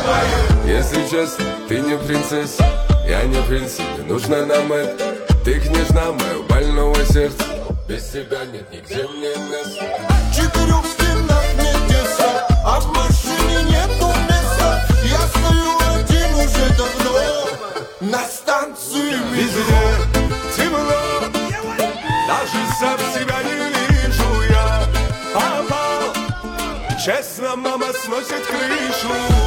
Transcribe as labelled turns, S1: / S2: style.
S1: Если честно, ты не принцесса, я не принц, не нужно нам это. Ты княжна моего больного сердца, без тебя нет нигде мне места.
S2: В 4 стенах не тесно, а в машине нету места. Я стою один уже давно на станции
S1: Везде темно, даже сам себя не вижу я. Опал, честно, мама сносит крышу.